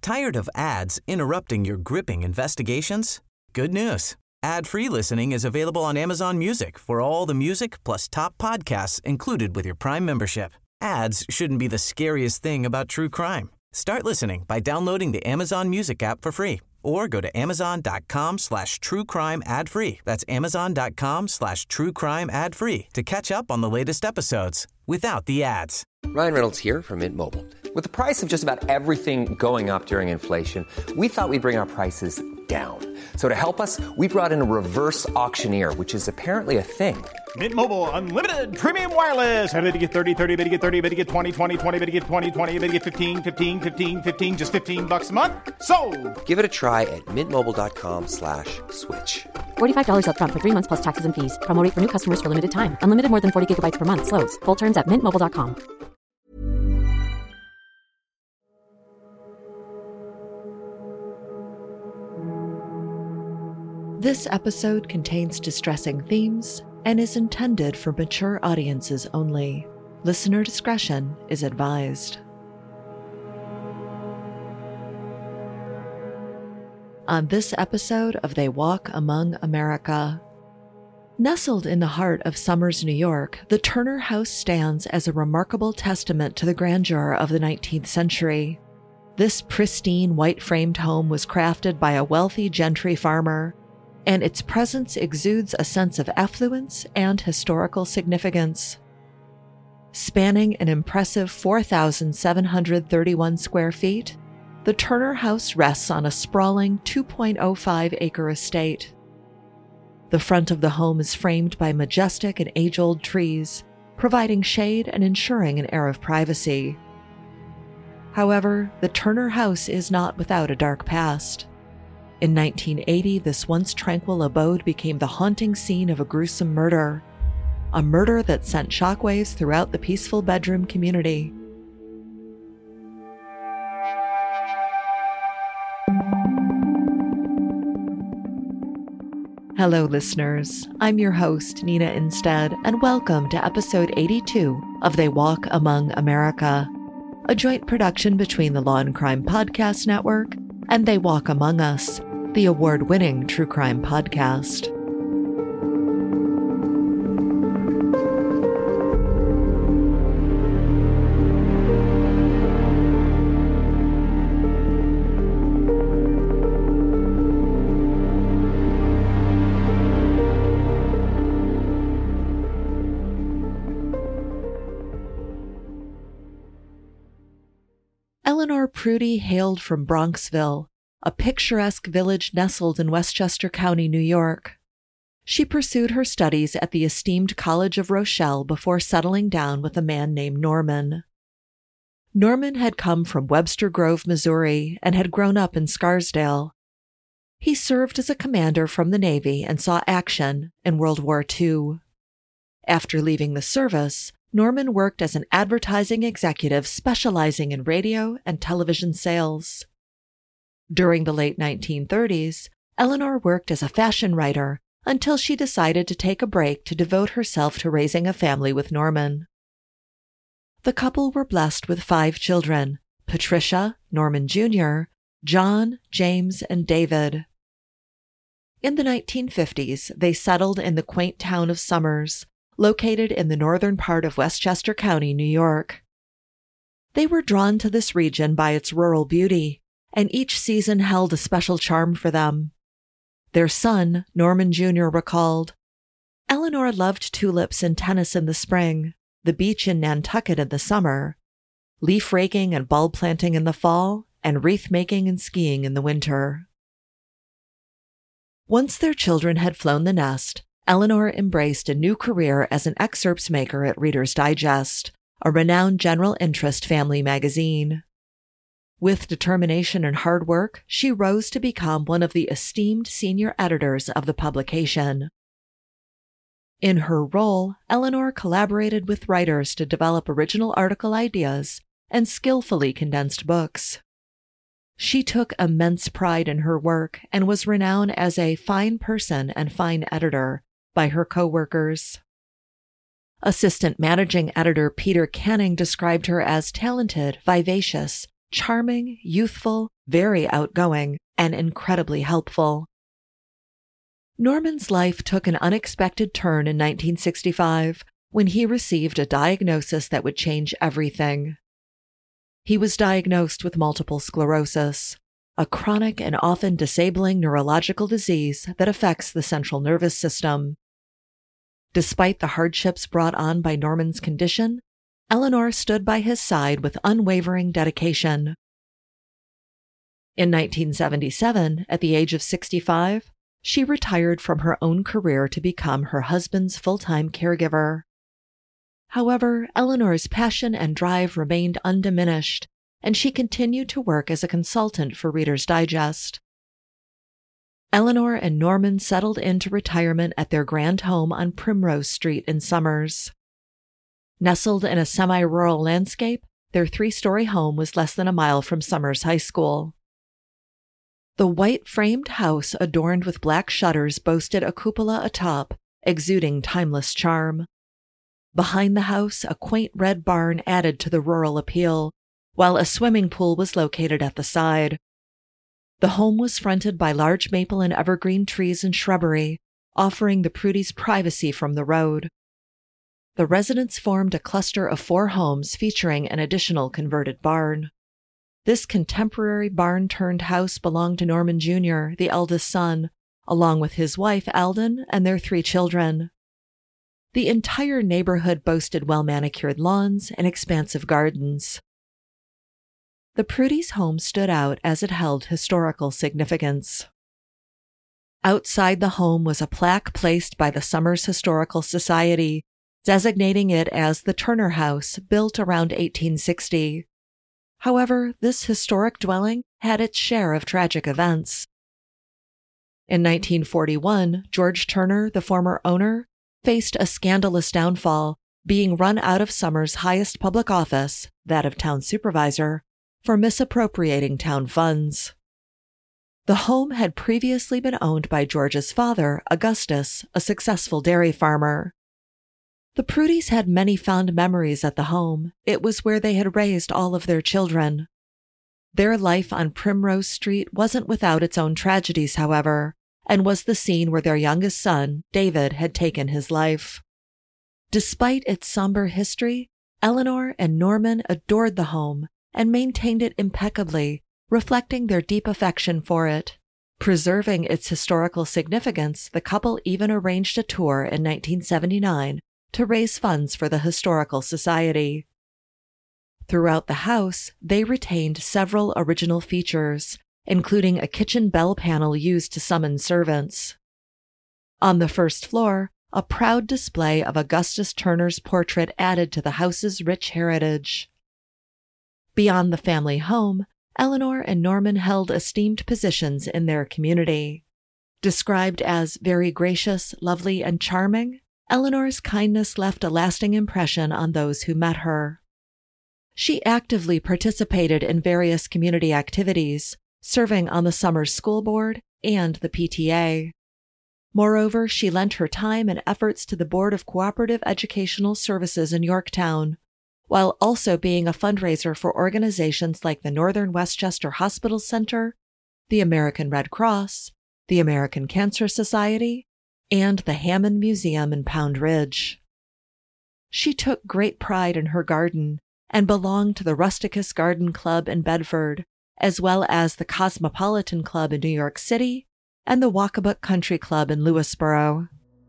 Tired of ads interrupting your gripping investigations? Good news. Ad-free listening is available on Amazon Music for all the music plus top podcasts included with your Prime membership. Ads shouldn't be the scariest thing about true crime. Start listening by downloading the Amazon Music app for free or go to amazon.com/truecrime ad-free. That's amazon.com/truecrime ad-free to catch up on the latest episodes without the ads. Ryan Reynolds here from Mint Mobile. With the price of just about everything going up during inflation, we thought we'd bring our prices down. So to help us, we brought in a reverse auctioneer, which is apparently a thing. Mint Mobile Unlimited Premium Wireless. How to get 30, 30, bit to get 30, bit to get 20, 20, 20, bit to get 20, 20, bit to get 15, 15, 15, 15, just $15 a month? Sold! Give it a try at mintmobile.com/switch. $45 up front for 3 months plus taxes and fees. Promo rate for new customers for limited time. Unlimited more than 40 gigabytes per month. Slows full terms at mintmobile.com. This episode contains distressing themes and is intended for mature audiences only. Listener discretion is advised. On this episode of They Walk Among America. Nestled in the heart of Somers, New York, the Turner House stands as a remarkable testament to the grandeur of the 19th century. This pristine white-framed home was crafted by a wealthy gentry farmer, and its presence exudes a sense of affluence and historical significance. Spanning an impressive 4,731 square feet, the Turner House rests on a sprawling 2.05-acre estate. The front of the home is framed by majestic and age-old trees, providing shade and ensuring an air of privacy. However, the Turner House is not without a dark past. In 1980, this once tranquil abode became the haunting scene of a gruesome murder, a murder that sent shockwaves throughout the peaceful bedroom community. Hello, listeners. I'm your host, Nina Instead, and welcome to episode 82 of They Walk Among America, a joint production between the Law and Crime Podcast Network and They Walk Among Us, the award-winning true crime podcast. Eleanor Prudy hailed from Bronxville, a picturesque village nestled in Westchester County, New York. She pursued her studies at the esteemed College of Rochelle before settling down with a man named Norman. Norman had come from Webster Grove, Missouri, and had grown up in Scarsdale. He served as a commander from the Navy and saw action in World War II. After leaving the service, Norman worked as an advertising executive specializing in radio and television sales. During the late 1930s, Eleanor worked as a fashion writer until she decided to take a break to devote herself to raising a family with Norman. The couple were blessed with 5 children: Patricia, Norman Jr., John, James, and David. In the 1950s, they settled in the quaint town of Somers, located in the northern part of Westchester County, New York. They were drawn to this region by its rural beauty, and each season held a special charm for them. Their son, Norman Jr., recalled, "Eleanor loved tulips and tennis in the spring, the beach in Nantucket in the summer, leaf raking and bulb planting in the fall, and wreath making and skiing in the winter." Once their children had flown the nest, Eleanor embraced a new career as an excerpts maker at Reader's Digest, a renowned general interest family magazine. With determination and hard work, she rose to become one of the esteemed senior editors of the publication. In her role, Eleanor collaborated with writers to develop original article ideas and skillfully condensed books. She took immense pride in her work and was renowned as a fine person and fine editor by her coworkers. Assistant managing editor Peter Canning described her as talented, vivacious, charming, youthful, very outgoing, and incredibly helpful. Norman's life took an unexpected turn in 1965 when he received a diagnosis that would change everything. He was diagnosed with multiple sclerosis, a chronic and often disabling neurological disease that affects the central nervous system. Despite the hardships brought on by Norman's condition, Eleanor stood by his side with unwavering dedication. In 1977, at the age of 65, she retired from her own career to become her husband's full-time caregiver. However, Eleanor's passion and drive remained undiminished, and she continued to work as a consultant for Reader's Digest. Eleanor and Norman settled into retirement at their grand home on Primrose Street in Somers. Nestled in a semi-rural landscape, their 3-story home was less than a mile from Somers High School. The white-framed house adorned with black shutters boasted a cupola atop, exuding timeless charm. Behind the house, a quaint red barn added to the rural appeal, while a swimming pool was located at the side. The home was fronted by large maple and evergreen trees and shrubbery, offering the Prudys privacy from the road. The residence formed a cluster of 4 homes featuring an additional converted barn. This contemporary barn-turned house belonged to Norman Jr., the eldest son, along with his wife Alden and their 3 children. The entire neighborhood boasted well-manicured lawns and expansive gardens. The Prudys' home stood out as it held historical significance. Outside the home was a plaque placed by the Somers Historical Society, designating it as the Turner House, built around 1860. However, this historic dwelling had its share of tragic events. In 1941, George Turner, the former owner, faced a scandalous downfall, being run out of Somers' highest public office, that of town supervisor, for misappropriating town funds. The home had previously been owned by George's father, Augustus, a successful dairy farmer. The Prudys had many fond memories at the home. It was where they had raised all of their children. Their life on Primrose Street wasn't without its own tragedies, however, and was the scene where their youngest son, David, had taken his life. Despite its somber history, Eleanor and Norman adored the home and maintained it impeccably, reflecting their deep affection for it. Preserving its historical significance, the couple even arranged a tour in 1979 to raise funds for the Historical Society. Throughout the house, they retained several original features, including a kitchen bell panel used to summon servants. On the first floor, a proud display of Augustus Turner's portrait added to the house's rich heritage. Beyond the family home, Eleanor and Norman held esteemed positions in their community. Described as very gracious, lovely, and charming, Eleanor's kindness left a lasting impression on those who met her. She actively participated in various community activities, serving on the Somers School Board and the PTA. Moreover, she lent her time and efforts to the Board of Cooperative Educational Services in Yorktown, while also being a fundraiser for organizations like the Northern Westchester Hospital Center, the American Red Cross, the American Cancer Society, and the Hammond Museum in Pound Ridge. She took great pride in her garden and belonged to the Rusticus Garden Club in Bedford, as well as the Cosmopolitan Club in New York City and the Walkabout Country Club in Lewisboro.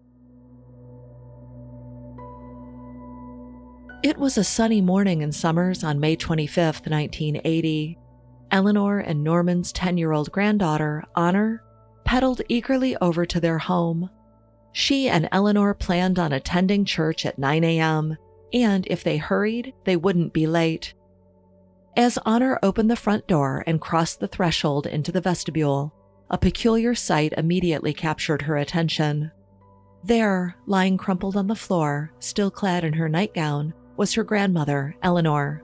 It was a sunny morning in Somers on May 25, 1980. Eleanor and Norman's 10-year-old granddaughter, Honor, pedaled eagerly over to their home. She and Eleanor planned on attending church at 9 a.m., and if they hurried, they wouldn't be late. As Honor opened the front door and crossed the threshold into the vestibule, a peculiar sight immediately captured her attention. There, lying crumpled on the floor, still clad in her nightgown, was her grandmother, Eleanor.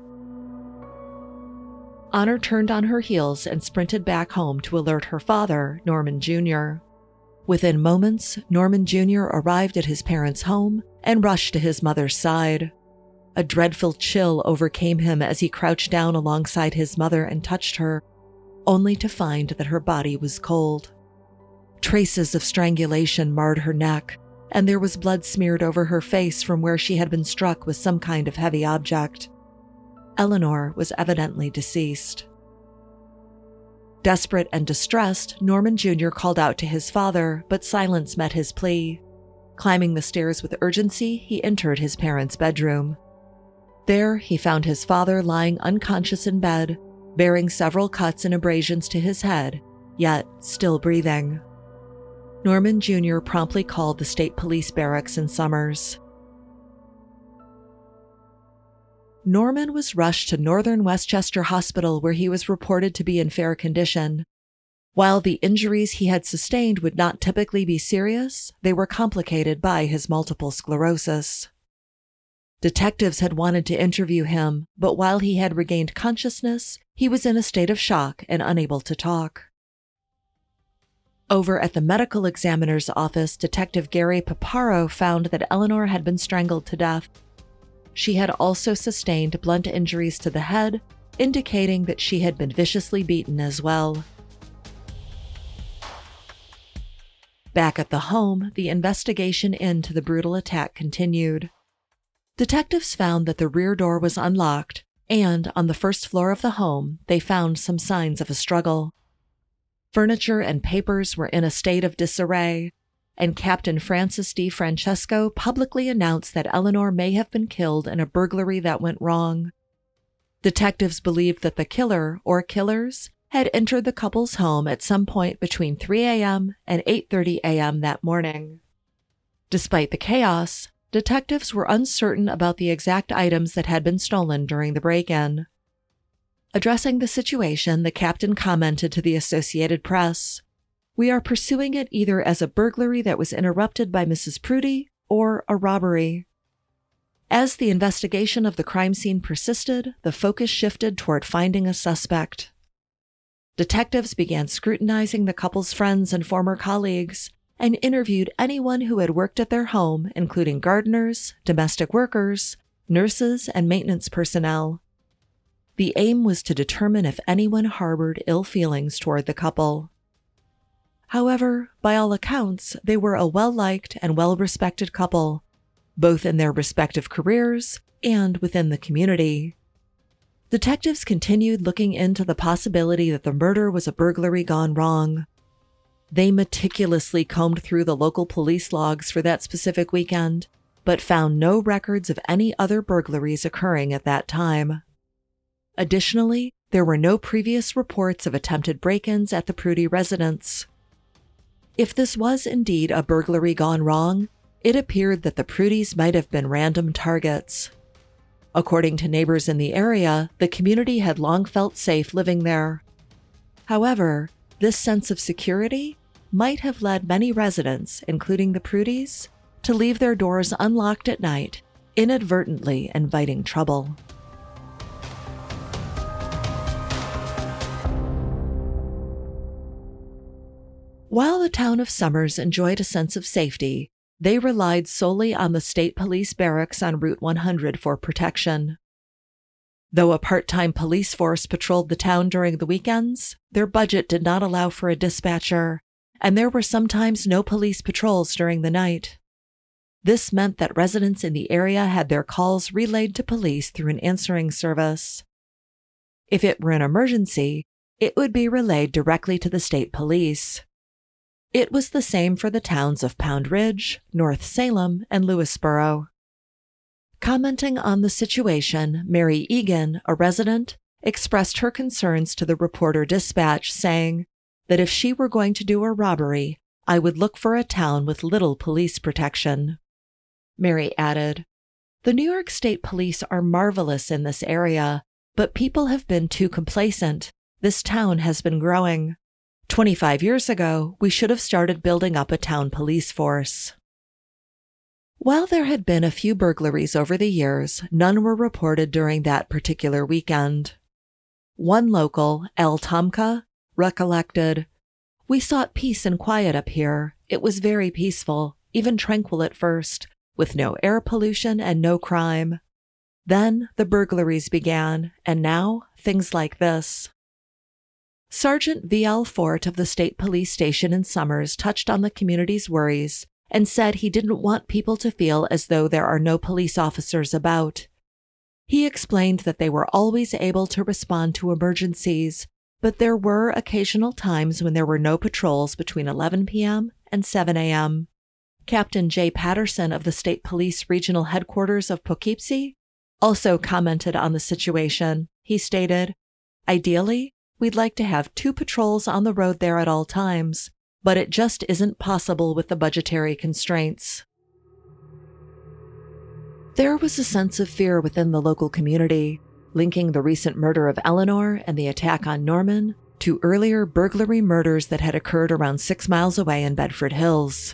Honor turned on her heels and sprinted back home to alert her father, Norman Jr. Within moments, Norman Jr. arrived at his parents' home and rushed to his mother's side. A dreadful chill overcame him as he crouched down alongside his mother and touched her. only to find that her body was cold. Traces of strangulation marred her neck, and there was blood smeared over her face from where she had been struck with some kind of heavy object. Eleanor was evidently deceased. Desperate and distressed, Norman Jr. called out to his father, but silence met his plea. Climbing the stairs with urgency, he entered his parents' bedroom. There, he found his father lying unconscious in bed, bearing several cuts and abrasions to his head, yet still breathing. Norman Jr. promptly called the state police barracks in Somers. Norman was rushed to Northern Westchester Hospital, where he was reported to be in fair condition. While the injuries he had sustained would not typically be serious, they were complicated by his multiple sclerosis. Detectives had wanted to interview him, but while he had regained consciousness, he was in a state of shock and unable to talk. Over at the medical examiner's office, Detective Gary Paparo found that Eleanor had been strangled to death. She had also sustained blunt injuries to the head, indicating that she had been viciously beaten as well. Back at the home, the investigation into the brutal attack continued. Detectives found that the rear door was unlocked, and on the first floor of the home, they found some signs of a struggle. Furniture and papers were in a state of disarray, and Captain Francis D. Francesco publicly announced that Eleanor may have been killed in a burglary that went wrong. Detectives believed that the killer, or killers, had entered the couple's home at some point between 3 a.m. and 8:30 a.m. that morning. Despite the chaos, detectives were uncertain about the exact items that had been stolen during the break-in. Addressing the situation, the captain commented to the Associated Press, "We are pursuing it either as a burglary that was interrupted by Mrs. Prudy or a robbery." As the investigation of the crime scene persisted, the focus shifted toward finding a suspect. Detectives began scrutinizing the couple's friends and former colleagues and interviewed anyone who had worked at their home, including gardeners, domestic workers, nurses, and maintenance personnel. The aim was to determine if anyone harbored ill feelings toward the couple. However, by all accounts, they were a well-liked and well-respected couple, both in their respective careers and within the community. Detectives continued looking into the possibility that the murder was a burglary gone wrong. They meticulously combed through the local police logs for that specific weekend, but found no records of any other burglaries occurring at that time. Additionally, there were no previous reports of attempted break-ins at the Prudy residence. If this was indeed a burglary gone wrong, it appeared that the Prudys might have been random targets. According to neighbors in the area, the community had long felt safe living there. However, this sense of security might have led many residents, including the Prudys, to leave their doors unlocked at night, inadvertently inviting trouble. While the town of Somers enjoyed a sense of safety, they relied solely on the state police barracks on Route 100 for protection. Though a part-time police force patrolled the town during the weekends, their budget did not allow for a dispatcher, and there were sometimes no police patrols during the night. This meant that residents in the area had their calls relayed to police through an answering service. If it were an emergency, it would be relayed directly to the state police. It was the same for the towns of Pound Ridge, North Salem, and Lewisboro. Commenting on the situation, Mary Egan, a resident, expressed her concerns to the Reporter-Dispatch, saying that if she were going to do a robbery, I would look for a town with little police protection. Mary added, "The New York State Police are marvelous in this area, but people have been too complacent. This town has been growing. 25 years ago, we should have started building up a town police force." While there had been a few burglaries over the years, none were reported during that particular weekend. One local, Al Tomka, recollected, "We sought peace and quiet up here. It was very peaceful, even tranquil at first, with no air pollution and no crime. Then the burglaries began, and now things like this." Sergeant V.L. Fort of the State Police Station in Somers touched on the community's worries and said he didn't want people to feel as though there are no police officers about. He explained that they were always able to respond to emergencies, but there were occasional times when there were no patrols between 11 p.m. and 7 a.m. Captain J. Patterson of the State Police Regional Headquarters of Poughkeepsie also commented on the situation. He stated, "Ideally, we'd like to have 2 patrols on the road there at all times, but it just isn't possible with the budgetary constraints." There was a sense of fear within the local community, linking the recent murder of Eleanor and the attack on Norman to earlier burglary murders that had occurred around 6 miles away in Bedford Hills.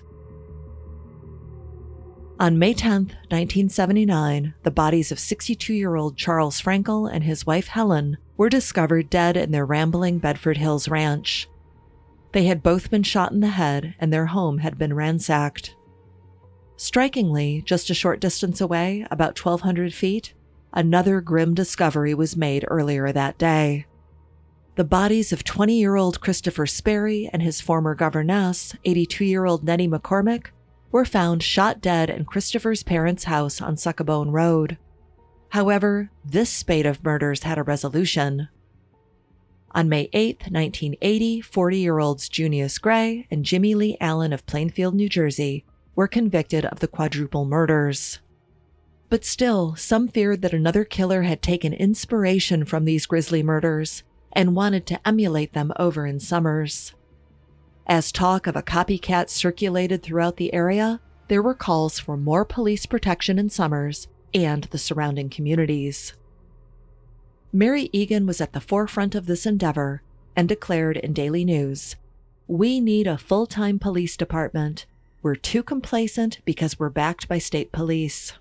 On May 10, 1979, the bodies of 62-year-old Charles Frankel and his wife Helen were discovered dead in their rambling Bedford Hills ranch. They had both been shot in the head and their home had been ransacked. Strikingly, just a short distance away, about 1,200 feet, another grim discovery was made earlier that day. The bodies of 20-year-old Christopher Sperry and his former governess, 82-year-old Nettie McCormick, were found shot dead in Christopher's parents' house on Succabone Road. However, this spate of murders had a resolution. On May 8, 1980, 40-year-olds Junius Gray and Jimmy Lee Allen of Plainfield, New Jersey, were convicted of the quadruple murders. But still, some feared that another killer had taken inspiration from these grisly murders and wanted to emulate them over in Somers. As talk of a copycat circulated throughout the area, there were calls for more police protection in Somers and the surrounding communities. Mary Egan was at the forefront of this endeavor and declared in Daily News, "We need a full-time police department. We're too complacent because we're backed by state police."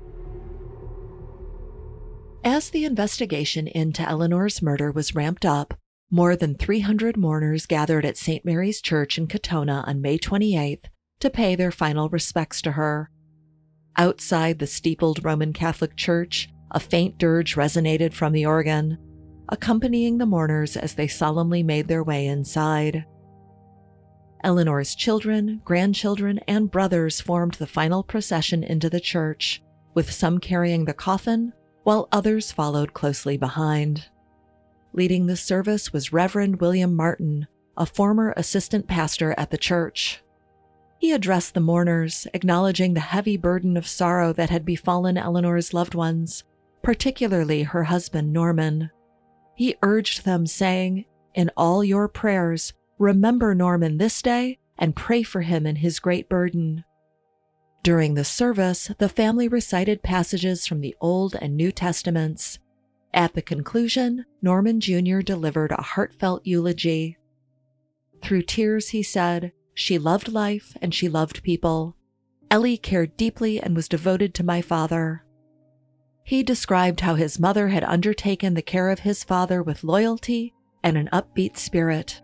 As the investigation into Eleanor's murder was ramped up, more than 300 mourners gathered at St. Mary's Church in Katona on May 28th to pay their final respects to her. Outside the steepled Roman Catholic church, a faint dirge resonated from the organ, accompanying the mourners as they solemnly made their way inside. Eleanor's children, grandchildren, and brothers formed the final procession into the church, with some carrying the coffin, while others followed closely behind. Leading the service was Reverend William Martin, a former assistant pastor at the church. He addressed the mourners, acknowledging the heavy burden of sorrow that had befallen Eleanor's loved ones, particularly her husband Norman. He urged them, saying, "In all your prayers, remember Norman this day and pray for him in his great burden." During the service, the family recited passages from the Old and New Testaments. At the conclusion, Norman Jr. delivered a heartfelt eulogy. Through tears, he said, "She loved life and she loved people. Ellie cared deeply and was devoted to my father." He described how his mother had undertaken the care of his father with loyalty and an upbeat spirit.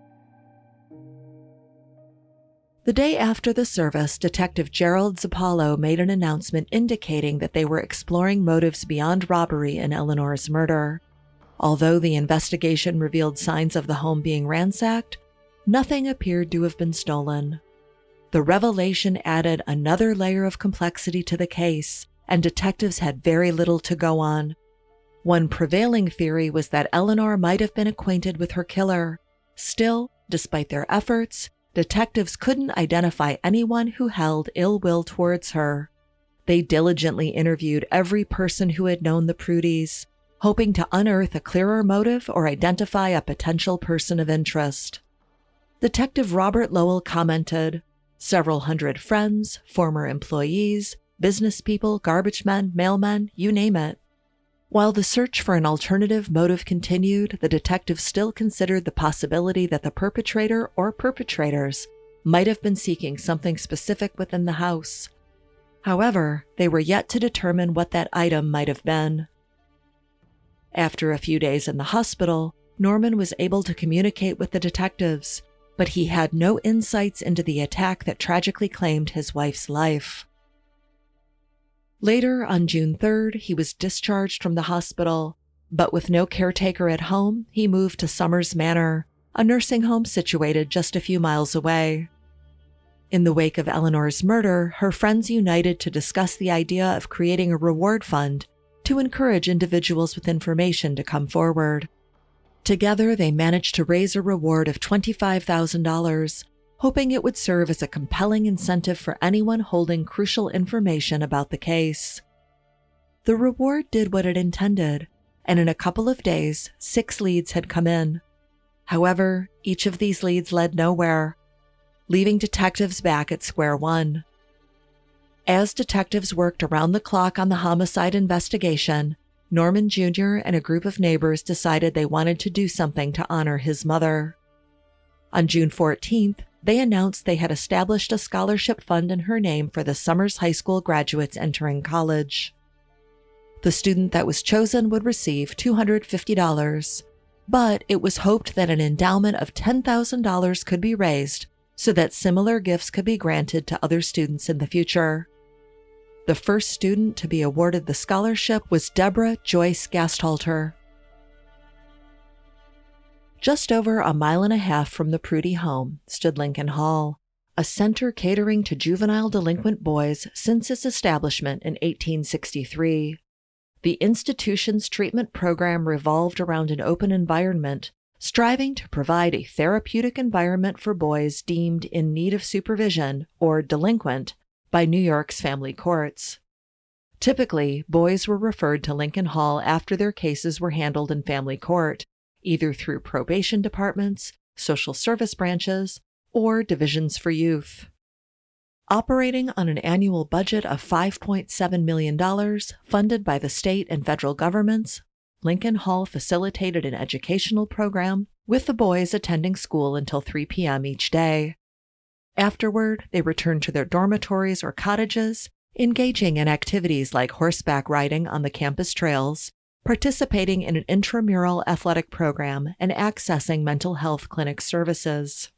The day after the service, Detective Gerald Zappallo made an announcement indicating that they were exploring motives beyond robbery in Eleanor's murder. Although the investigation revealed signs of the home being ransacked, nothing appeared to have been stolen. The revelation added another layer of complexity to the case, and detectives had very little to go on. One prevailing theory was that Eleanor might have been acquainted with her killer. Still, despite their efforts, detectives couldn't identify anyone who held ill will towards her. They diligently interviewed every person who had known the Prudies, hoping to unearth a clearer motive or identify a potential person of interest. Detective Robert Lowell commented, "Several hundred friends, former employees, business people, garbage men, mailmen, you name it." While the search for an alternative motive continued, the detectives still considered the possibility that the perpetrator or perpetrators might have been seeking something specific within the house. However, they were yet to determine what that item might have been. After a few days in the hospital, Norman was able to communicate with the detectives, but he had no insights into the attack that tragically claimed his wife's life. Later, on June 3rd, he was discharged from the hospital, but with no caretaker at home, he moved to Somers Manor, a nursing home situated just a few miles away. In the wake of Eleanor's murder, her friends united to discuss the idea of creating a reward fund to encourage individuals with information to come forward. Together, they managed to raise a reward of $25,000, hoping it would serve as a compelling incentive for anyone holding crucial information about the case. The reward did what it intended, and in a couple of days, 6 leads had come in. However, each of these leads led nowhere, leaving detectives back at square one. As detectives worked around the clock on the homicide investigation, Norman Jr. and a group of neighbors decided they wanted to do something to honor his mother. On June 14th, they announced they had established a scholarship fund in her name for the Summers High School graduates entering college. The student that was chosen would receive $250, but it was hoped that an endowment of $10,000 could be raised so that similar gifts could be granted to other students in the future. The first student to be awarded the scholarship was Deborah Joyce Gasthalter. Just over a mile and a half from the Prudy home stood Lincoln Hall, a center catering to juvenile delinquent boys since its establishment in 1863. The institution's treatment program revolved around an open environment, striving to provide a therapeutic environment for boys deemed in need of supervision or delinquent by New York's family courts. Typically, boys were referred to Lincoln Hall after their cases were handled in family court, either through probation departments, social service branches, or divisions for youth. Operating on an annual budget of $5.7 million, funded by the state and federal governments, Lincoln Hall facilitated an educational program with the boys attending school until 3 p.m. each day. Afterward, they returned to their dormitories or cottages, engaging in activities like horseback riding on the campus trails, participating in an intramural athletic program, and accessing mental health clinic services.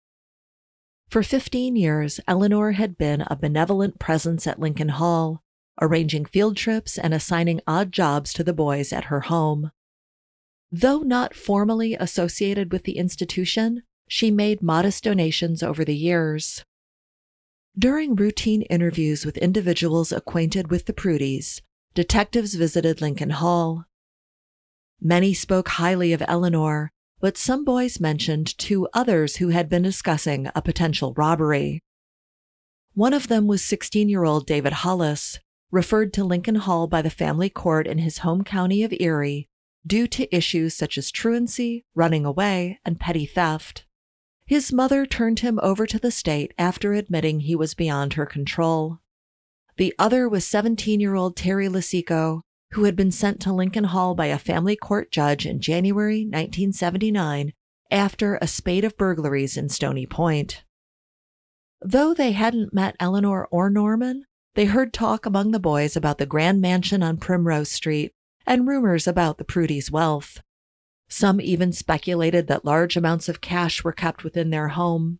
For 15 years, Eleanor had been a benevolent presence at Lincoln Hall, arranging field trips and assigning odd jobs to the boys at her home. Though not formally associated with the institution, she made modest donations over the years. During routine interviews with individuals acquainted with the Prudys, detectives visited Lincoln Hall. Many spoke highly of Eleanor, but some boys mentioned 2 others who had been discussing a potential robbery. One of them was 16-year-old David Hollis, referred to Lincoln Hall by the family court in his home county of Erie due to issues such as truancy, running away, and petty theft. His mother turned him over to the state after admitting he was beyond her control. The other was 17-year-old Terry Lisico, who had been sent to Lincoln Hall by a family court judge in January 1979 after a spate of burglaries in Stony Point. Though they hadn't met Eleanor or Norman, they heard talk among the boys about the grand mansion on Primrose Street and rumors about the Prudys' wealth. Some even speculated that large amounts of cash were kept within their home.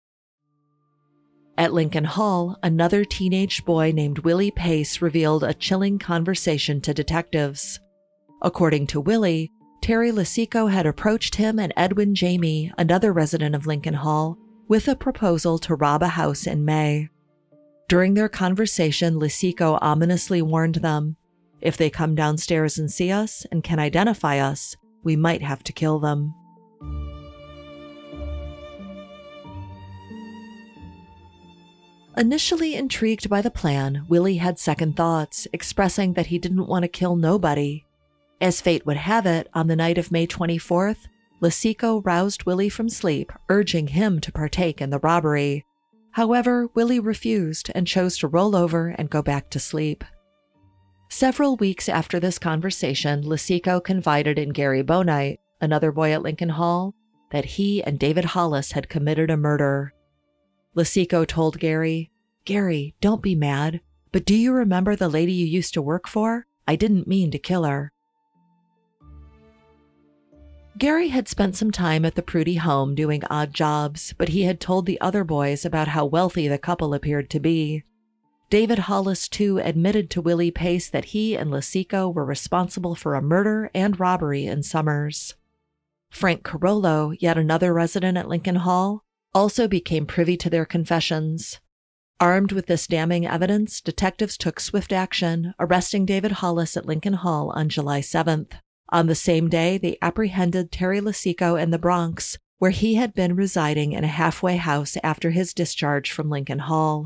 At Lincoln Hall, another teenage boy named Willie Pace revealed a chilling conversation to detectives. According to Willie, Terry Lisico had approached him and Edwin Jamie, another resident of Lincoln Hall, with a proposal to rob a house in May. During their conversation, Lisico ominously warned them, "If they come downstairs and see us and can identify us, we might have to kill them." Initially intrigued by the plan, Willie had second thoughts, expressing that he didn't want to kill nobody. As fate would have it, on the night of May 24th, Lisico roused Willie from sleep, urging him to partake in the robbery. However, Willie refused and chose to roll over and go back to sleep. Several weeks after this conversation, Lisico confided in Gary Bonite, another boy at Lincoln Hall, that he and David Hollis had committed a murder. Lisico told Gary, "Gary, don't be mad, but do you remember the lady you used to work for? I didn't mean to kill her." Gary had spent some time at the Prudy home doing odd jobs, but he had told the other boys about how wealthy the couple appeared to be. David Hollis, too, admitted to Willie Pace that he and Lisico were responsible for a murder and robbery in Summers. Frank Carollo, yet another resident at Lincoln Hall, also became privy to their confessions. Armed with this damning evidence, detectives took swift action, arresting David Hollis at Lincoln Hall on July 7th. On the same day, they apprehended Terry Lisico in the Bronx, where he had been residing in a halfway house after his discharge from Lincoln Hall.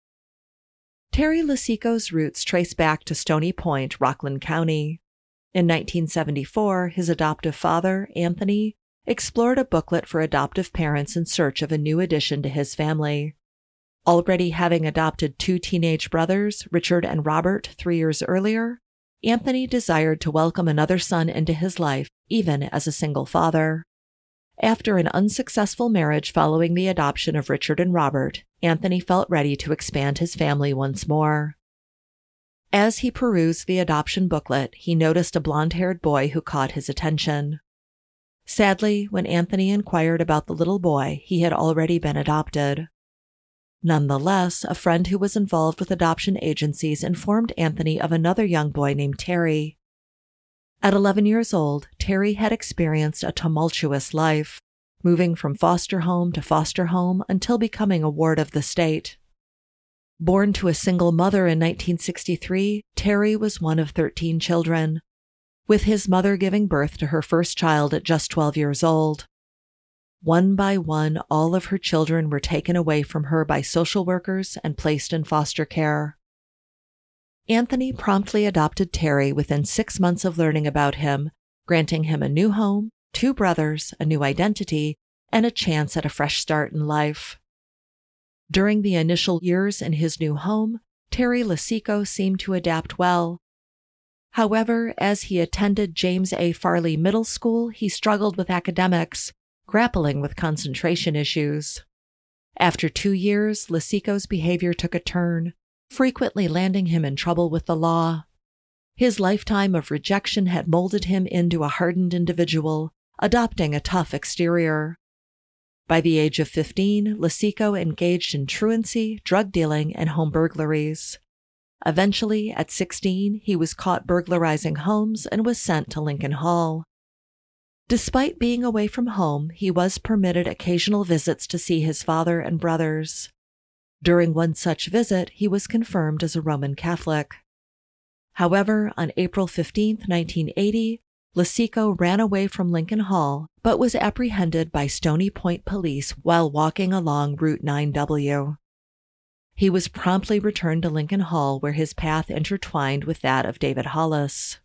Terry Lisico's roots trace back to Stony Point, Rockland County. In 1974, his adoptive father, Anthony, explored a booklet for adoptive parents in search of a new addition to his family. Already having adopted 2 teenage brothers, Richard and Robert, 3 years earlier, Anthony desired to welcome another son into his life, even as a single father. After an unsuccessful marriage following the adoption of Richard and Robert, Anthony felt ready to expand his family once more. As he perused the adoption booklet, he noticed a blonde-haired boy who caught his attention. Sadly, when Anthony inquired about the little boy, he had already been adopted. Nonetheless, a friend who was involved with adoption agencies informed Anthony of another young boy named Terry. At 11 years old, Terry had experienced a tumultuous life, moving from foster home to foster home until becoming a ward of the state. Born to a single mother in 1963, Terry was one of 13 children, with his mother giving birth to her first child at just 12 years old. One by one, all of her children were taken away from her by social workers and placed in foster care. Anthony promptly adopted Terry within 6 months of learning about him, granting him a new home, 2 brothers, a new identity, and a chance at a fresh start in life. During the initial years in his new home, Terry Lisico seemed to adapt well. However, as he attended James A. Farley Middle School, he struggled with academics, grappling with concentration issues. After 2 years, Lisico's behavior took a turn, frequently landing him in trouble with the law. His lifetime of rejection had molded him into a hardened individual, adopting a tough exterior. By the age of 15, Lisico engaged in truancy, drug dealing, and home burglaries. Eventually, at 16, he was caught burglarizing homes and was sent to Lincoln Hall. Despite being away from home, he was permitted occasional visits to see his father and brothers. During one such visit, he was confirmed as a Roman Catholic. However, on April 15, 1980, Lisico ran away from Lincoln Hall, but was apprehended by Stony Point police while walking along Route 9W. He was promptly returned to Lincoln Hall, where his path intertwined with that of David Hollis.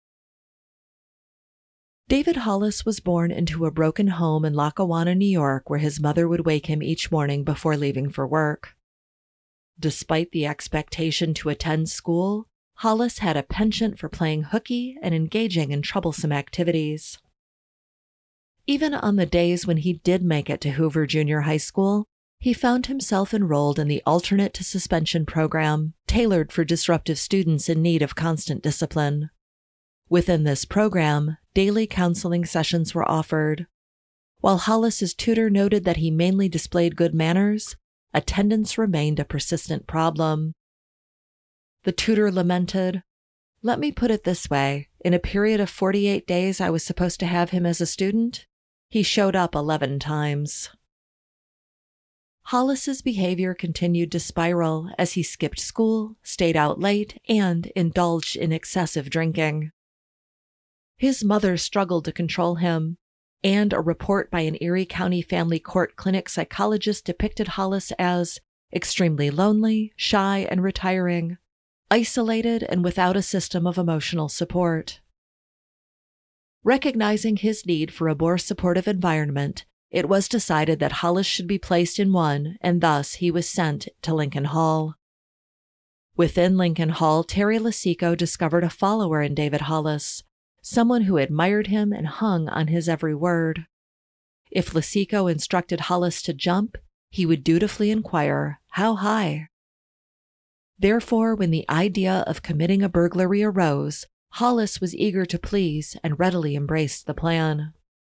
David Hollis was born into a broken home in Lackawanna, New York, where his mother would wake him each morning before leaving for work. Despite the expectation to attend school, Hollis had a penchant for playing hooky and engaging in troublesome activities. Even on the days when he did make it to Hoover Junior High School, he found himself enrolled in the alternate to suspension program, tailored for disruptive students in need of constant discipline. Within this program, daily counseling sessions were offered. While Hollis's tutor noted that he mainly displayed good manners, attendance remained a persistent problem. The tutor lamented, "Let me put it this way. In a period of 48 days I was supposed to have him as a student. He showed up 11 times. Hollis's behavior continued to spiral as he skipped school, stayed out late, and indulged in excessive drinking. His mother struggled to control him, and a report by an Erie County Family Court Clinic psychologist depicted Hollis as extremely lonely, shy, and retiring, isolated and without a system of emotional support. Recognizing his need for a more supportive environment, it was decided that Hollis should be placed in one, and thus he was sent to Lincoln Hall. Within Lincoln Hall, Terry Lisico discovered a follower in David Hollis, someone who admired him and hung on his every word. If Lisico instructed Hollis to jump, he would dutifully inquire, "How high?" Therefore, when the idea of committing a burglary arose, Hollis was eager to please and readily embraced the plan.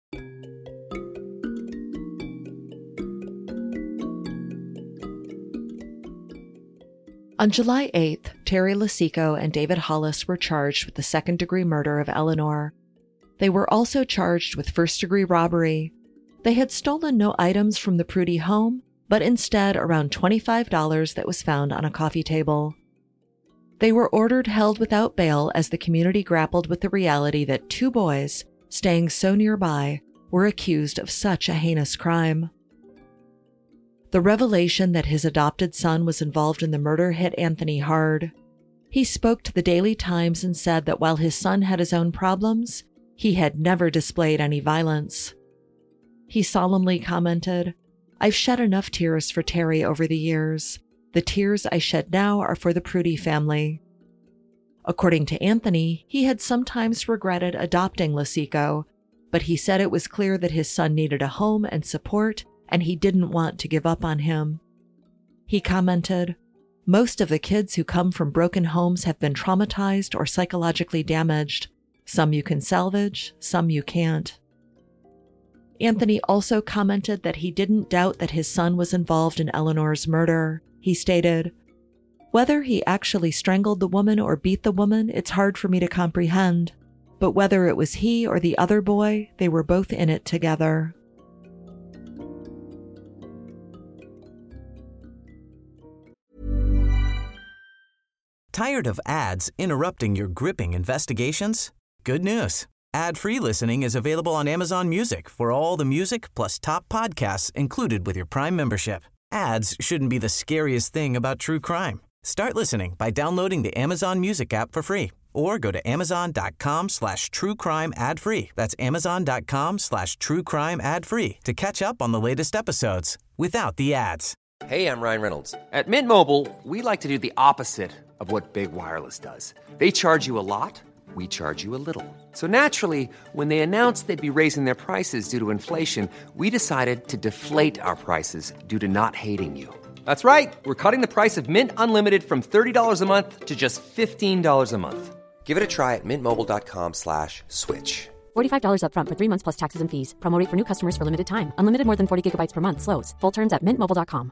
On July 8th, Terry Lisico and David Hollis were charged with the second-degree murder of Eleanor. They were also charged with first-degree robbery. They had stolen no items from the Prudy home, but instead around $25 that was found on a coffee table. They were ordered held without bail as the community grappled with the reality that two boys, staying so nearby, were accused of such a heinous crime. The revelation that his adopted son was involved in the murder hit Anthony hard. He spoke to the Daily Times and said that while his son had his own problems, he had never displayed any violence. He solemnly commented, "I've shed enough tears for Terry over the years. The tears I shed now are for the Prudy family." According to Anthony, he had sometimes regretted adopting Lasico, but he said it was clear that his son needed a home and support, and he didn't want to give up on him. He commented, "Most of the kids who come from broken homes have been traumatized or psychologically damaged. Some you can salvage, some you can't." Anthony also commented that he didn't doubt that his son was involved in Eleanor's murder. He stated, "Whether he actually strangled the woman or beat the woman, it's hard for me to comprehend. But whether it was he or the other boy, they were both in it together." Tired of ads interrupting your gripping investigations? Good news. Ad-free listening is available on Amazon Music for all the music plus top podcasts included with your Prime membership. Ads shouldn't be the scariest thing about true crime. Start listening by downloading the Amazon Music app for free or go to amazon.com/truecrime ad-free. That's amazon.com/truecrime ad-free to catch up on the latest episodes without the ads. Hey, I'm Ryan Reynolds. At Mint Mobile, we like to do the opposite of what Big Wireless does. They charge you a lot, we charge you a little. So naturally, when they announced they'd be raising their prices due to inflation, we decided to deflate our prices due to not hating you. That's right. We're cutting the price of Mint Unlimited from $30 a month to just $15 a month. Give it a try at mintmobile.com/switch. $45 up front for 3 months plus taxes and fees. Promo rate for new customers for limited time. Unlimited more than 40 gigabytes per month. Slows full terms at mintmobile.com.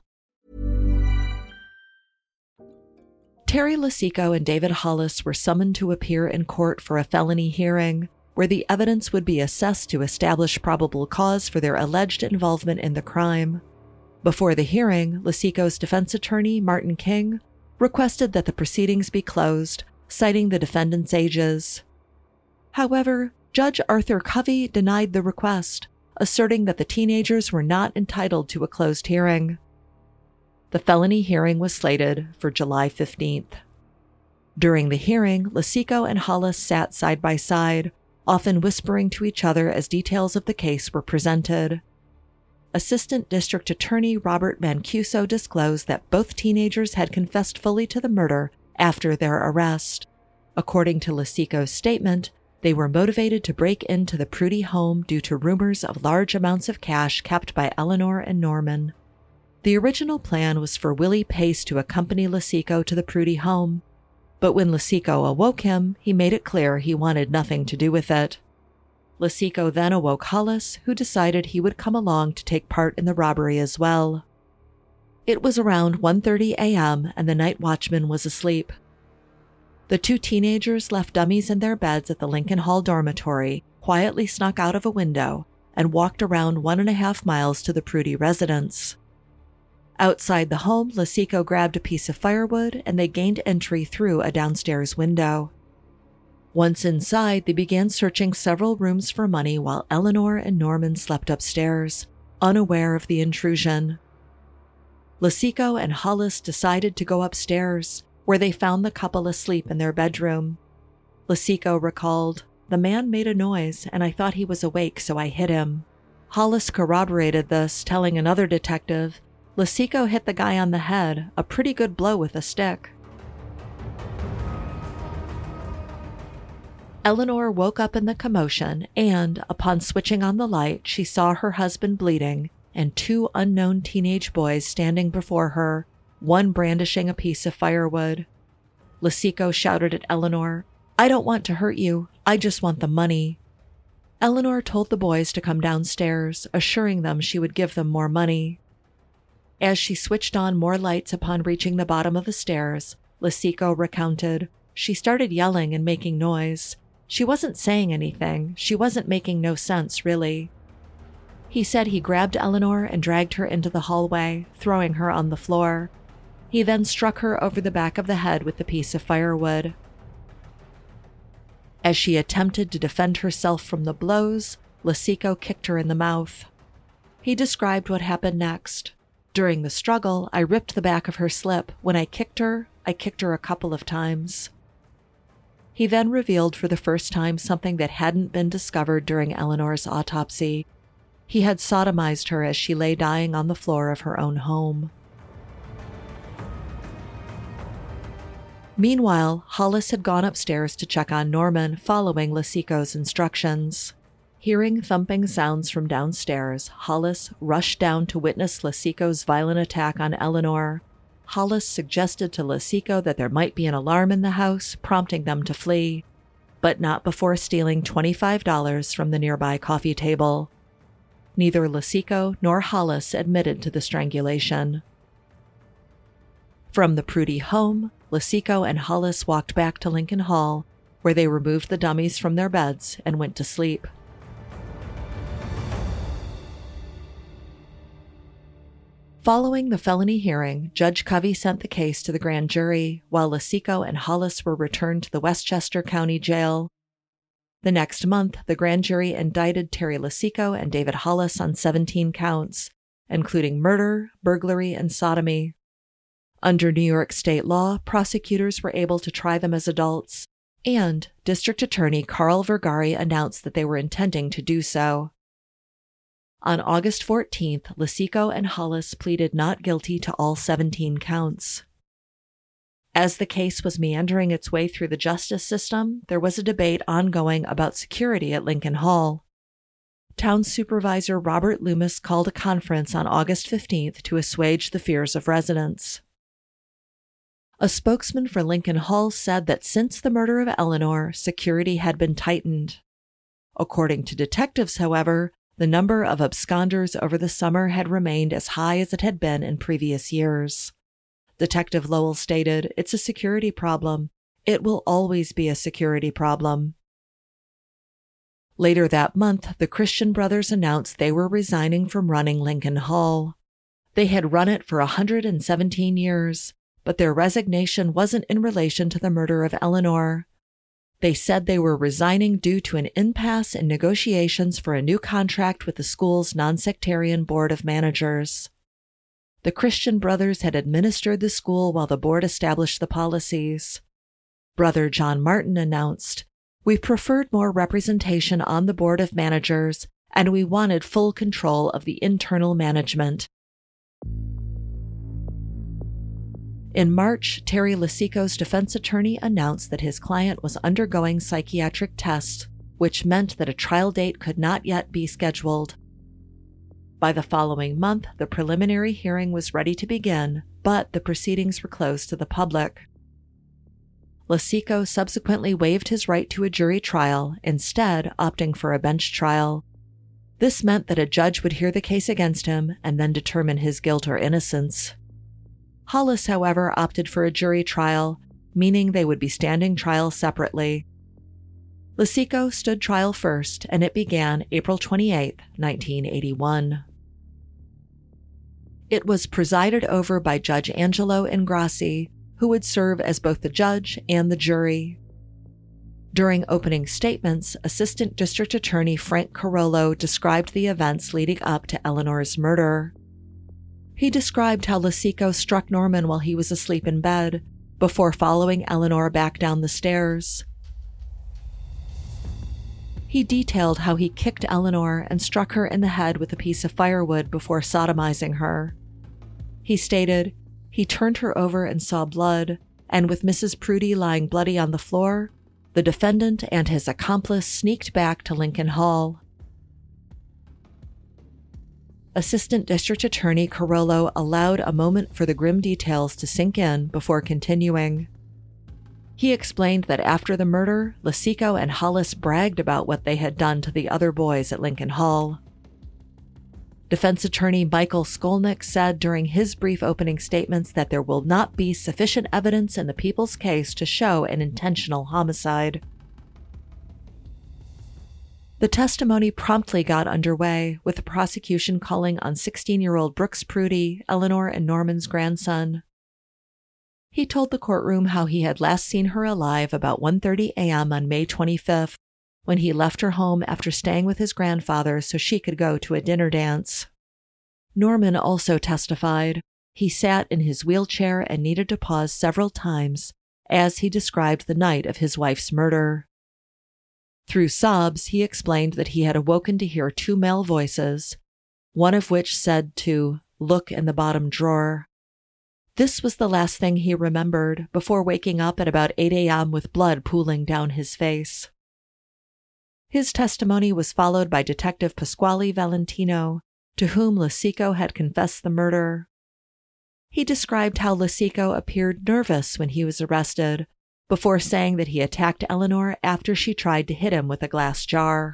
Terry Lasico and David Hollis were summoned to appear in court for a felony hearing, where the evidence would be assessed to establish probable cause for their alleged involvement in the crime. Before the hearing, Lasico's defense attorney, Martin King, requested that the proceedings be closed, citing the defendants' ages. However, Judge Arthur Covey denied the request, asserting that the teenagers were not entitled to a closed hearing. The felony hearing was slated for July 15th. During the hearing, Lasico and Hollis sat side by side, often whispering to each other as details of the case were presented. Assistant District Attorney Robert Mancuso disclosed that both teenagers had confessed fully to the murder after their arrest. According to Lasico's statement, they were motivated to break into the Prudy home due to rumors of large amounts of cash kept by Eleanor and Norman. The original plan was for Willie Pace to accompany Lasico to the Prudy home, but when Lasico awoke him, he made it clear he wanted nothing to do with it. Lasico then awoke Hollis, who decided he would come along to take part in the robbery as well. It was around 1:30 a.m. and the night watchman was asleep. The two teenagers left dummies in their beds at the Lincoln Hall dormitory, quietly snuck out of a window, and walked around 1.5 miles to the Prudy residence. Outside the home, Lasico grabbed a piece of firewood and they gained entry through a downstairs window. Once inside, they began searching several rooms for money while Eleanor and Norman slept upstairs, unaware of the intrusion. Lasico and Hollis decided to go upstairs, where they found the couple asleep in their bedroom. Lasico recalled, "The man made a noise and I thought he was awake, so I hit him." Hollis corroborated this, telling another detective, "Lasico hit the guy on the head, a pretty good blow with a stick." Eleanor woke up in the commotion and, upon switching on the light, she saw her husband bleeding and two unknown teenage boys standing before her, one brandishing a piece of firewood. Lasico shouted at Eleanor, "I don't want to hurt you. I just want the money." Eleanor told the boys to come downstairs, assuring them she would give them more money. As she switched on more lights upon reaching the bottom of the stairs, Lasico recounted, "She started yelling and making noise. She wasn't saying anything. She wasn't making no sense, really. He said he grabbed Eleanor and dragged her into the hallway, throwing her on the floor. He then struck her over the back of the head with a piece of firewood. As she attempted to defend herself from the blows, Lesico kicked her in the mouth. He described what happened next. During the struggle, I ripped the back of her slip. When I kicked her a couple of times. He then revealed for the first time something that hadn't been discovered during Eleanor's autopsy. He had sodomized her as she lay dying on the floor of her own home. Meanwhile, Hollis had gone upstairs to check on Norman, following Lesico's instructions. Hearing thumping sounds from downstairs, Hollis rushed down to witness Lesico's violent attack on Eleanor. Hollis suggested to Lesico that there might be an alarm in the house, prompting them to flee, but not before stealing $25 from the nearby coffee table. Neither Lesico nor Hollis admitted to the strangulation. From the Prudy home, Lesico and Hollis walked back to Lincoln Hall, where they removed the dummies from their beds and went to sleep. Following the felony hearing, Judge Covey sent the case to the grand jury, while Lesico and Hollis were returned to the Westchester County Jail. The next month, the grand jury indicted Terry Lesico and David Hollis on 17 counts, including murder, burglary, and sodomy. Under New York state law, prosecutors were able to try them as adults, and District Attorney Carl Vergari announced that they were intending to do so. On August 14th, Lesico and Hollis pleaded not guilty to all 17 counts. As the case was meandering its way through the justice system, there was a debate ongoing about security at Lincoln Hall. Town Supervisor Robert Loomis called a conference on August 15th to assuage the fears of residents. A spokesman for Lincoln Hall said that since the murder of Eleanor, security had been tightened. According to detectives, however, the number of absconders over the summer had remained as high as it had been in previous years. Detective Lowell stated, "It's a security problem. It will always be a security problem." Later that month, the Christian brothers announced they were resigning from running Lincoln Hall. They had run it for 117 years, but their resignation wasn't in relation to the murder of Eleanor. They said they were resigning due to an impasse in negotiations for a new contract with the school's nonsectarian board of managers. The Christian brothers had administered the school while the board established the policies. Brother John Martin announced, "We preferred more representation on the board of managers, and we wanted full control of the internal management." In March, Terry Lesico's defense attorney announced that his client was undergoing psychiatric tests, which meant that a trial date could not yet be scheduled. By the following month, the preliminary hearing was ready to begin, but the proceedings were closed to the public. Lesico subsequently waived his right to a jury trial, instead opting for a bench trial. This meant that a judge would hear the case against him and then determine his guilt or innocence. Hollis, however, opted for a jury trial, meaning they would be standing trial separately. Lesico stood trial first, and it began April 28, 1981. It was presided over by Judge Angelo Ingrassi, who would serve as both the judge and the jury. During opening statements, Assistant District Attorney Frank Carollo described the events leading up to Eleanor's murder. He described how Lesico struck Norman while he was asleep in bed, before following Eleanor back down the stairs. He detailed how he kicked Eleanor and struck her in the head with a piece of firewood before sodomizing her. He stated, "He turned her over and saw blood, and with Mrs. Prudy lying bloody on the floor, the defendant and his accomplice sneaked back to Lincoln Hall." Assistant District Attorney Carollo allowed a moment for the grim details to sink in before continuing. He explained that after the murder, Lesico and Hollis bragged about what they had done to the other boys at Lincoln Hall. Defense attorney Michael Skolnick said during his brief opening statements that there will not be sufficient evidence in the people's case to show an intentional homicide. The testimony promptly got underway, with the prosecution calling on 16-year-old Brooks Prudy, Eleanor and Norman's grandson. He told the courtroom how he had last seen her alive about 1:30 a.m. on May 25th, when he left her home after staying with his grandfather so she could go to a dinner dance. Norman also testified. He sat in his wheelchair and needed to pause several times as he described the night of his wife's murder. Through sobs, he explained that he had awoken to hear two male voices, one of which said to look in the bottom drawer. This was the last thing he remembered before waking up at about 8 a.m. with blood pooling down his face. His testimony was followed by Detective Pasquale Valentino, to whom Lasico had confessed the murder. He described how Lasico appeared nervous when he was arrested, before saying that he attacked Eleanor after she tried to hit him with a glass jar.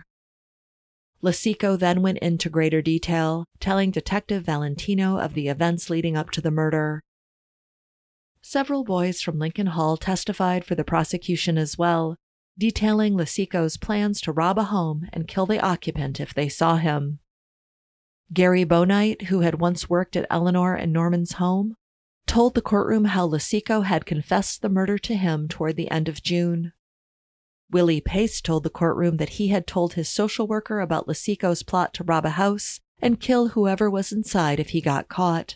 Lasico then went into greater detail, telling Detective Valentino of the events leading up to the murder. Several boys from Lincoln Hall testified for the prosecution as well, detailing Lasico's plans to rob a home and kill the occupant if they saw him. Gary Bonite, who had once worked at Eleanor and Norman's home, told the courtroom how Lasico had confessed the murder to him toward the end of June. Willie Pace told the courtroom that he had told his social worker about Lasico's plot to rob a house and kill whoever was inside if he got caught.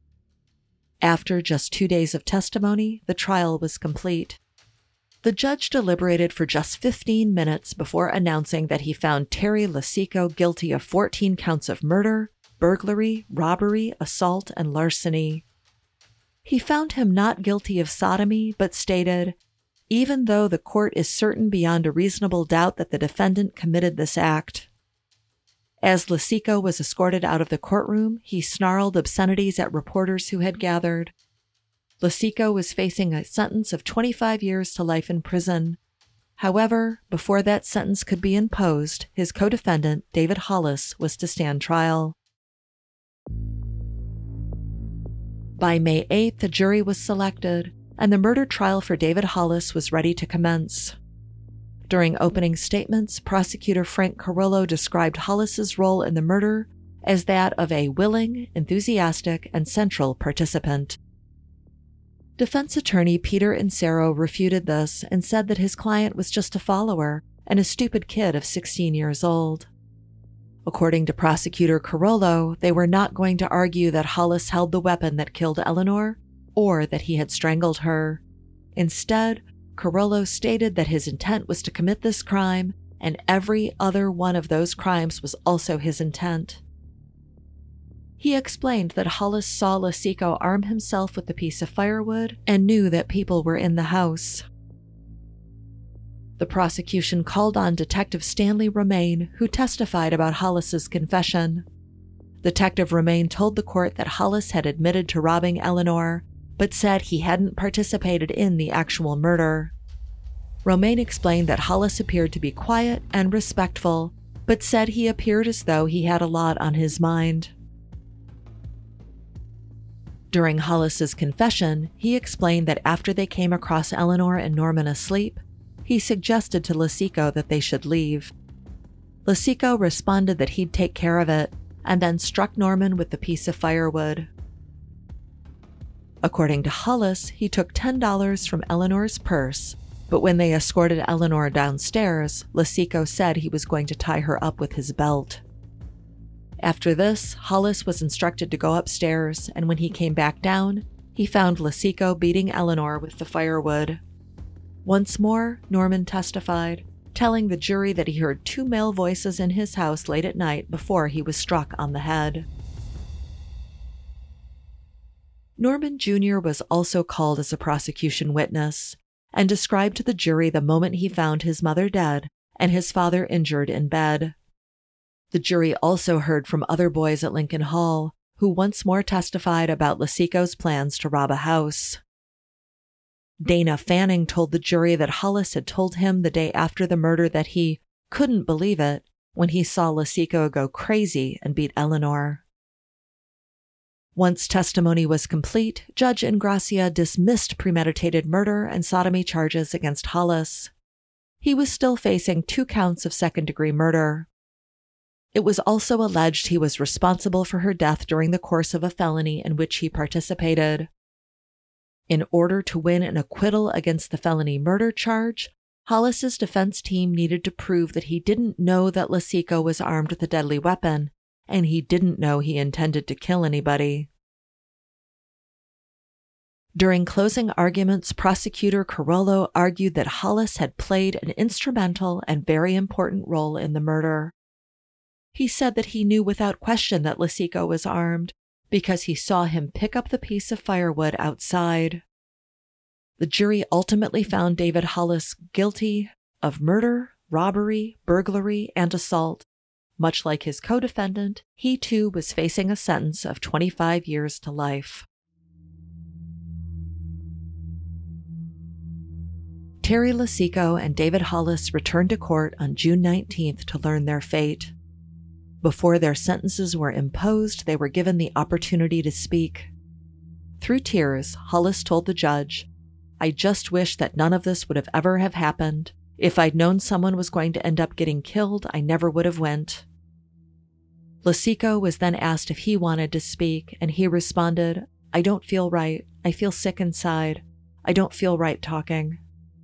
After just 2 days of testimony, the trial was complete. The judge deliberated for just 15 minutes before announcing that he found Terry Lasico guilty of 14 counts of murder, burglary, robbery, assault, and larceny. He found him not guilty of sodomy, but stated, even though the court is certain beyond a reasonable doubt that the defendant committed this act. As Lasico was escorted out of the courtroom, he snarled obscenities at reporters who had gathered. Lasico was facing a sentence of 25 years to life in prison. However, before that sentence could be imposed, his co-defendant, David Hollis, was to stand trial. By May 8th, the jury was selected, and the murder trial for David Hollis was ready to commence. During opening statements, prosecutor Frank Carollo described Hollis's role in the murder as that of a willing, enthusiastic, and central participant. Defense attorney Peter Insero refuted this and said that his client was just a follower and a stupid kid of 16 years old. According to prosecutor Carollo, they were not going to argue that Hollis held the weapon that killed Eleanor or that he had strangled her. Instead, Carollo stated that his intent was to commit this crime, and every other one of those crimes was also his intent. He explained that Hollis saw Lasico arm himself with a piece of firewood and knew that people were in the house. The prosecution called on Detective Stanley Romaine, who testified about Hollis's confession. Detective Romaine told the court that Hollis had admitted to robbing Eleanor, but said he hadn't participated in the actual murder. Romaine explained that Hollis appeared to be quiet and respectful, but said he appeared as though he had a lot on his mind. During Hollis's confession, he explained that after they came across Eleanor and Norman asleep, he suggested to Lasico that they should leave. Lasico responded that he'd take care of it, and then struck Norman with the piece of firewood. According to Hollis, he took $10 from Eleanor's purse, but when they escorted Eleanor downstairs, Lasico said he was going to tie her up with his belt. After this, Hollis was instructed to go upstairs, and when he came back down, he found Lasico beating Eleanor with the firewood. Once more, Norman testified, telling the jury that he heard two male voices in his house late at night before he was struck on the head. Norman Jr. was also called as a prosecution witness and described to the jury the moment he found his mother dead and his father injured in bed. The jury also heard from other boys at Lincoln Hall, who once more testified about Lasico's plans to rob a house. Dana Fanning told the jury that Hollis had told him the day after the murder that he couldn't believe it when he saw Lasico go crazy and beat Eleanor. Once testimony was complete, Judge Ingracia dismissed premeditated murder and sodomy charges against Hollis. he was still facing 2 counts of second-degree murder. It was also alleged he was responsible for her death during the course of a felony in which he participated. In order to win an acquittal against the felony murder charge, Hollis's defense team needed to prove that he didn't know that Lesico was armed with a deadly weapon, and he didn't know he intended to kill anybody. During closing arguments, prosecutor Carollo argued that Hollis had played an instrumental and very important role in the murder. He said that he knew without question that Lesico was armed because he saw him pick up the piece of firewood outside. The jury ultimately found David Hollis guilty of murder, robbery, burglary, and assault. Much like his co-defendant, he too was facing a sentence of 25 years to life. Terry Lesico and David Hollis returned to court on June 19th to learn their fate. Before their sentences were imposed, they were given the opportunity to speak. Through tears, Hollis told the judge, "I just wish that none of this would have ever have happened. If I'd known someone was going to end up getting killed, I never would have went." Lesico was then asked if he wanted to speak, and he responded, "I don't feel right. I feel sick inside. I don't feel right talking."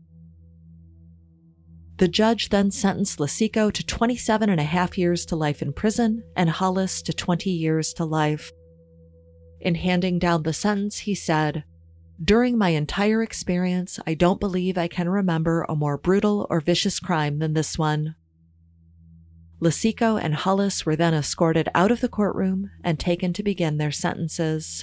The judge then sentenced Lesico to 27.5 years to life in prison and Hollis to 20 years to life. In handing down the sentence, he said, "During my entire experience, I don't believe I can remember a more brutal or vicious crime than this one." Lesico and Hollis were then escorted out of the courtroom and taken to begin their sentences.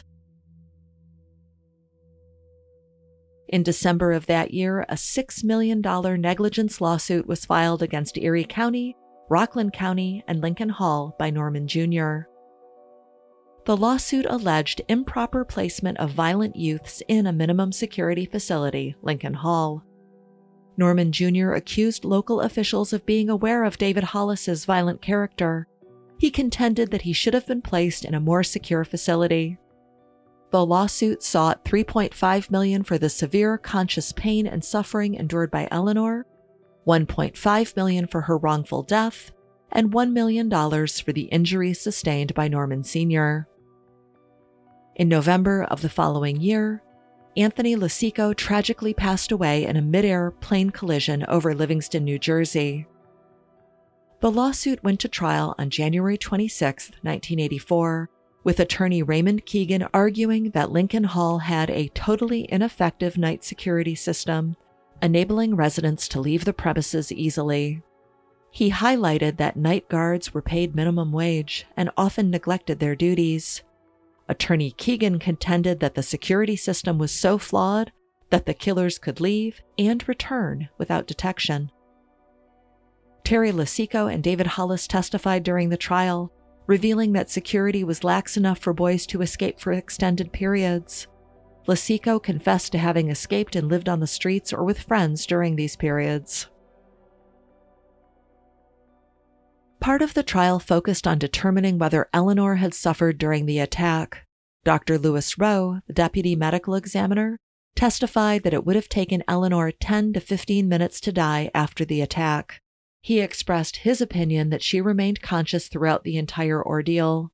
In December of that year, a $6 million negligence lawsuit was filed against Erie County, Rockland County, and Lincoln Hall by Norman Jr. The lawsuit alleged improper placement of violent youths in a minimum security facility, Lincoln Hall. Norman Jr. accused local officials of being aware of David Hollis's violent character. He contended that he should have been placed in a more secure facility. The lawsuit sought $3.5 million for the severe conscious pain and suffering endured by Eleanor, $1.5 million for her wrongful death, and $1 million for the injuries sustained by Norman Sr. In November of the following year, Anthony Lesico tragically passed away in a mid-air plane collision over Livingston, New Jersey. The lawsuit went to trial on January 26, 1984, with attorney Raymond Keegan arguing that Lincoln Hall had a totally ineffective night security system, enabling residents to leave the premises easily. He highlighted that night guards were paid minimum wage and often neglected their duties. Attorney Keegan contended that the security system was so flawed that the killers could leave and return without detection. Terry Lesico and David Hollis testified during the trial, revealing that security was lax enough for boys to escape for extended periods. Lesico confessed to having escaped and lived on the streets or with friends during these periods. Part of the trial focused on determining whether Eleanor had suffered during the attack. Dr. Lewis Rowe, the deputy medical examiner, testified that it would have taken Eleanor 10 to 15 minutes to die after the attack. He expressed his opinion that she remained conscious throughout the entire ordeal.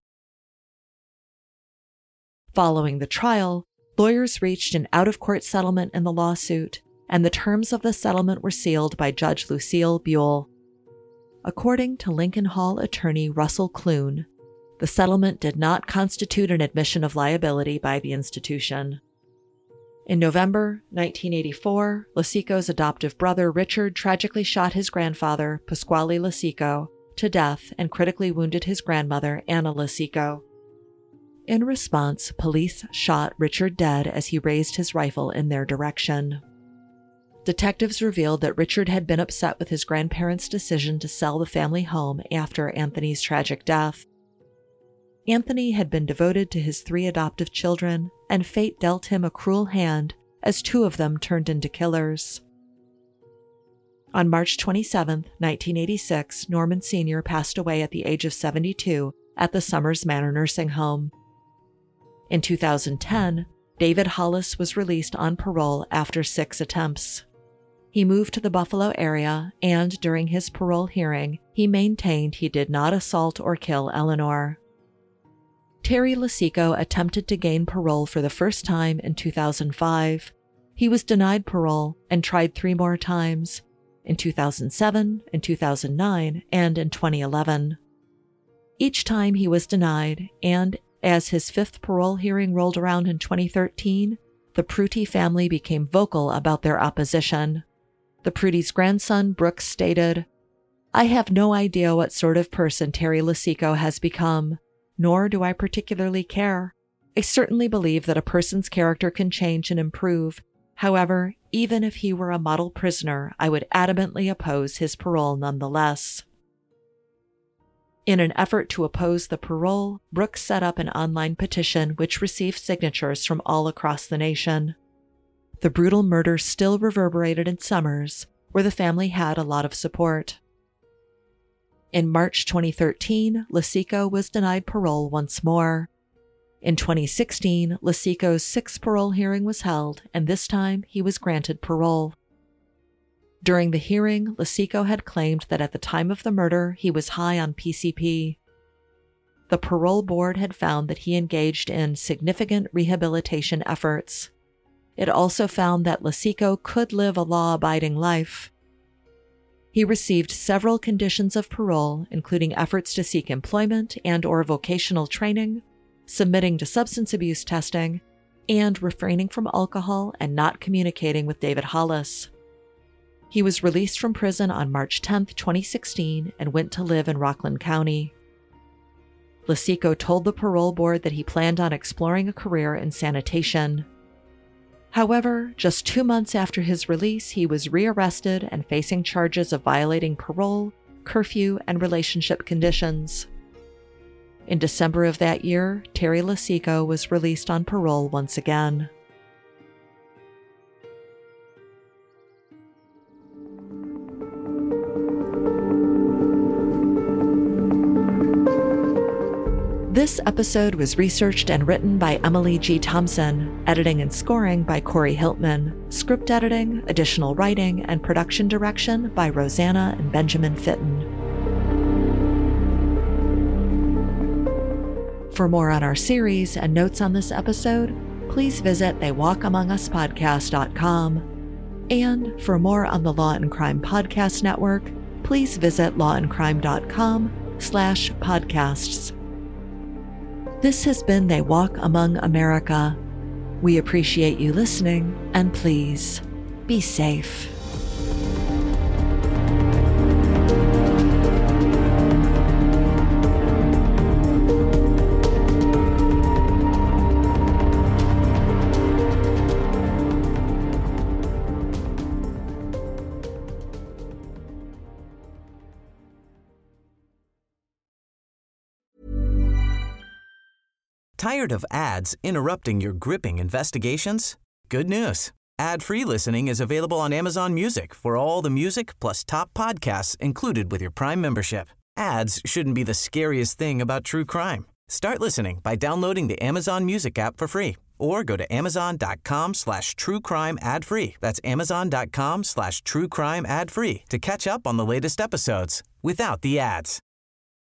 Following the trial, lawyers reached an out-of-court settlement in the lawsuit, and the terms of the settlement were sealed by Judge Lucille Buell. According to Lincoln Hall attorney Russell Clune, the settlement did not constitute an admission of liability by the institution. In November 1984, Lesico's adoptive brother Richard tragically shot his grandfather, Pasquale Lesico, to death and critically wounded his grandmother, Anna Lesico. In response, police shot Richard dead as he raised his rifle in their direction. Detectives revealed that Richard had been upset with his grandparents' decision to sell the family home after Anthony's tragic death. Anthony had been devoted to his 3 adoptive children, and fate dealt him a cruel hand as 2 of them turned into killers. On March 27, 1986, Norman Sr. passed away at the age of 72 at the Summers Manor nursing home. In 2010, David Hollis was released on parole after 6 attempts. He moved to the Buffalo area, and during his parole hearing, he maintained he did not assault or kill Eleanor. Terry Lisico attempted to gain parole for the first time in 2005. He was denied parole and tried 3 more times, in 2007, in 2009, and in 2011. Each time he was denied, and as his 5th parole hearing rolled around in 2013, the Prutti family became vocal about their opposition. The Prutti's grandson, Brooks, stated, "I have no idea what sort of person Terry Lisico has become, nor do I particularly care. I certainly believe that a person's character can change and improve. However, even if he were a model prisoner, I would adamantly oppose his parole nonetheless." In an effort to oppose the parole, Brooks set up an online petition which received signatures from all across the nation. The brutal murder still reverberated in Summers, where the family had a lot of support. In March 2013, Lisico was denied parole once more. In 2016, Lisico's 6th parole hearing was held, and this time he was granted parole. During the hearing, Lisico had claimed that at the time of the murder, he was high on PCP. The parole board had found that he engaged in significant rehabilitation efforts. It also found that Lisico could live a law-abiding life. He received several conditions of parole, including efforts to seek employment and/or vocational training, submitting to substance abuse testing, and refraining from alcohol and not communicating with David Hollis. He was released from prison on March 10, 2016, and went to live in Rockland County. Lisico told the parole board that he planned on exploring a career in sanitation. However, just 2 months after his release, he was rearrested and facing charges of violating parole, curfew, and relationship conditions. In December of that year, Terry Lisico was released on parole once again. This episode was researched and written by Emily G. Thompson, editing and scoring by Corey Hiltman, script editing, additional writing, and production direction by Rosanna and Benjamin Fitton. For more on our series and notes on this episode, please visit theywalkamonguspodcast.com. And for more on the Law and Crime Podcast Network, please visit lawandcrime.com/podcasts. This has been They Walk Among America. We appreciate you listening, and please, be safe. Tired of ads interrupting your gripping investigations? Good news. Ad-free listening is available on Amazon Music for all the music plus top podcasts included with your Prime membership. Ads shouldn't be the scariest thing about true crime. Start listening by downloading the Amazon Music app for free or go to amazon.com/truecrime ad-free. That's amazon.com/truecrime ad-free to catch up on the latest episodes without the ads.